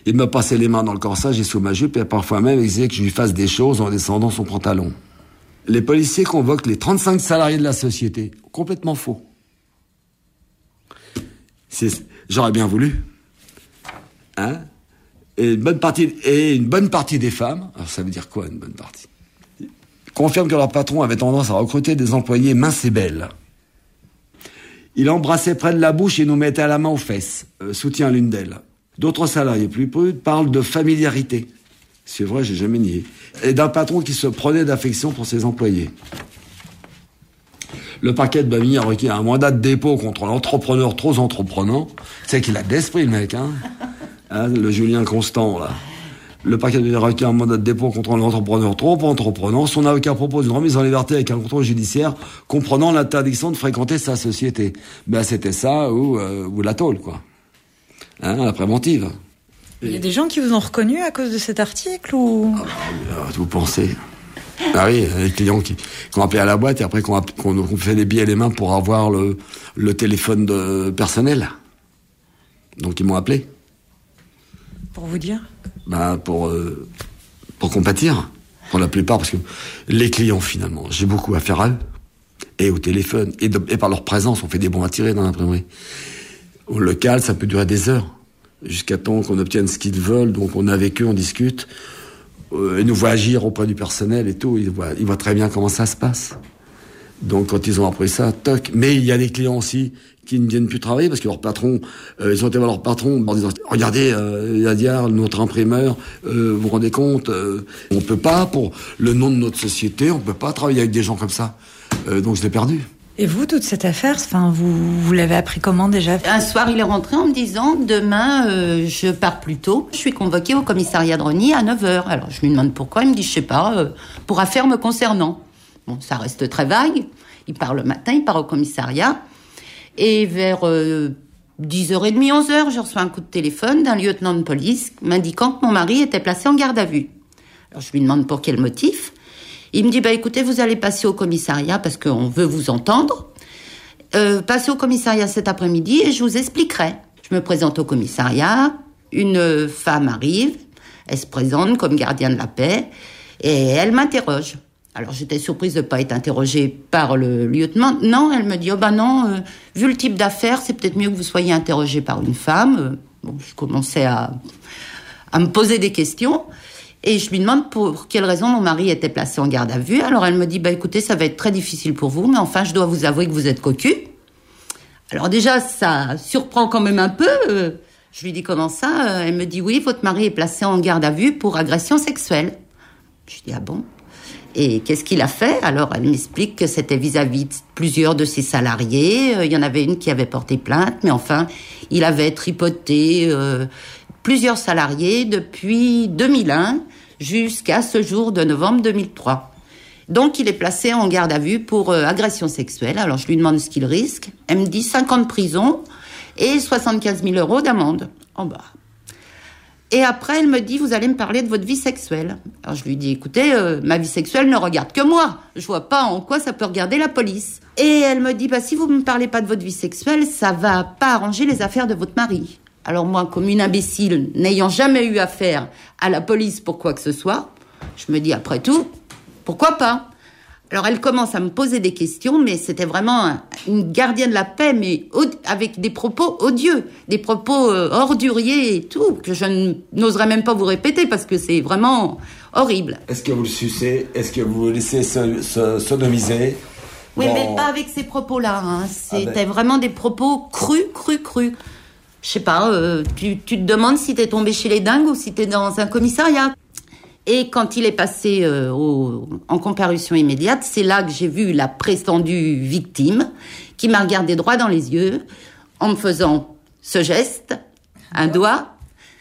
Il me passait les mains dans le corsage et sous ma jupe, et parfois même exigeait que je lui fasse des choses en descendant son pantalon. Les policiers convoquent les 35 salariés de la société. Complètement faux. J'aurais bien voulu. Hein? Et une bonne partie des femmes, alors ça veut dire quoi, une bonne partie? Confirment que leur patron avait tendance à recruter des employés minces et belles. Il embrassait près de la bouche et nous mettait à la main aux fesses, soutient l'une d'elles. D'autres salariés plus prudes parlent de familiarité. C'est vrai, j'ai jamais nié. Et d'un patron qui se prenait d'affection pour ses employés. Le parquet de Bobigny a requis un mandat de dépôt contre l'entrepreneur trop entreprenant. Tu sais qu'il a de l'esprit, le mec, hein, le Julien Constant, là. Le parquet a requis un mandat de dépôt contre l'entrepreneur trop entreprenant. Son avocat propose une remise en liberté avec un contrôle judiciaire comprenant l'interdiction de fréquenter sa société. Ben, c'était ça ou la tôle, quoi. Hein, la préventive. Il y a des gens qui vous ont reconnu à cause de cet article ou... Vous pensez? Ah oui, les clients qui ont appelé à la boîte et après qu'on fait les billets les mains pour avoir le téléphone personnel. Donc ils m'ont appelé. Pour vous dire? Pour compatir. Pour la plupart, parce que les clients, finalement, j'ai beaucoup à faire à eux. Et au téléphone. Et par leur présence, on fait des bons à tirer dans l'imprimerie. Au local, ça peut durer des heures. Jusqu'à temps qu'on obtienne ce qu'ils veulent. Donc on est avec eux, on discute. Ils nous voient agir auprès du personnel et tout. Ils voient très bien comment ça se passe. Donc quand ils ont appris ça, toc. Mais il y a des clients aussi qui ne viennent plus travailler parce que leur patron, ils ont été voir leur patron en disant « Regardez, Yadia, notre imprimeur, vous vous rendez compte, on peut pas, pour le nom de notre société, on peut pas travailler avec des gens comme ça. » Donc je l'ai perdu. Et vous, toute cette affaire, vous l'avez appris comment déjà? Un soir, il est rentré en me disant « Demain, je pars plus tôt. Je suis convoqué au commissariat de Rosny à 9h. » Alors, je lui demande pourquoi. Il me dit « Je sais pas, pour affaire me concernant. » Bon, ça reste très vague. Il part le matin, il part au commissariat. Et vers 10h30, 11h, je reçois un coup de téléphone d'un lieutenant de police m'indiquant que mon mari était placé en garde à vue. Alors, je lui demande pour quel motif. Il me dit, écoutez, vous allez passer au commissariat parce qu'on veut vous entendre. Passez au commissariat cet après-midi et je vous expliquerai. Je me présente au commissariat, une femme arrive, elle se présente comme gardien de la paix et elle m'interroge. Alors j'étais surprise de ne pas être interrogée par le lieutenant. Non, elle me dit, non, vu le type d'affaires, c'est peut-être mieux que vous soyez interrogée par une femme. Bon, je commençais à me poser des questions. Et je lui demande pour quelle raison mon mari était placé en garde à vue. Alors elle me dit, écoutez, ça va être très difficile pour vous, mais enfin, je dois vous avouer que vous êtes cocu. Alors déjà, ça surprend quand même un peu. Je lui dis, comment ça? Elle me dit, oui, votre mari est placé en garde à vue pour agression sexuelle. Je lui dis, ah bon? Et qu'est-ce qu'il a fait? Alors elle m'explique que c'était vis-à-vis de plusieurs de ses salariés. Il y en avait une qui avait porté plainte, mais enfin, il avait tripoté plusieurs salariés depuis 2001 jusqu'à ce jour de novembre 2003. Donc, il est placé en garde à vue pour agression sexuelle. Alors, je lui demande ce qu'il risque. Elle me dit 5 ans de prison et 75 000 € d'amende. En bas. Et après, elle me dit, vous allez me parler de votre vie sexuelle. Alors, je lui dis, écoutez, ma vie sexuelle ne regarde que moi. Je vois pas en quoi ça peut regarder la police. Et elle me dit, si vous me parlez pas de votre vie sexuelle, ça va pas arranger les affaires de votre mari. Alors moi, comme une imbécile, n'ayant jamais eu affaire à la police pour quoi que ce soit, je me dis, après tout, pourquoi pas? Alors elle commence à me poser des questions, mais c'était vraiment une gardienne de la paix, mais avec des propos odieux, des propos orduriers et tout, que je n'oserais même pas vous répéter, parce que c'est vraiment horrible. Est-ce que vous le sucez? Est-ce que vous le laissez sodomiser? Oui, mais pas avec ces propos-là. Hein. C'était vraiment des propos crus. Je sais pas, tu te demandes si t'es tombé chez les dingues ou si t'es dans un commissariat. Et quand il est passé en comparution immédiate, c'est là que j'ai vu la prétendue victime qui m'a regardé droit dans les yeux en me faisant ce geste, un doigt,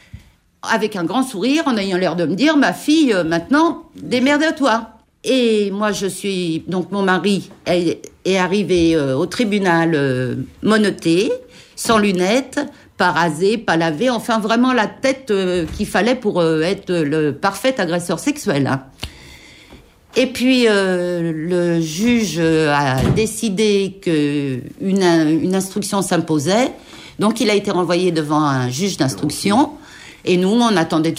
avec un grand sourire, en ayant l'air de me dire, ma fille, maintenant, démerde-toi. Et moi, donc mon mari est arrivé au tribunal menotté, sans lunettes, pas rasé, pas lavé, enfin vraiment la tête qu'il fallait pour être le parfait agresseur sexuel. Hein. Et puis le juge a décidé qu'une instruction s'imposait, donc il a été renvoyé devant un juge d'instruction Et nous, on attendait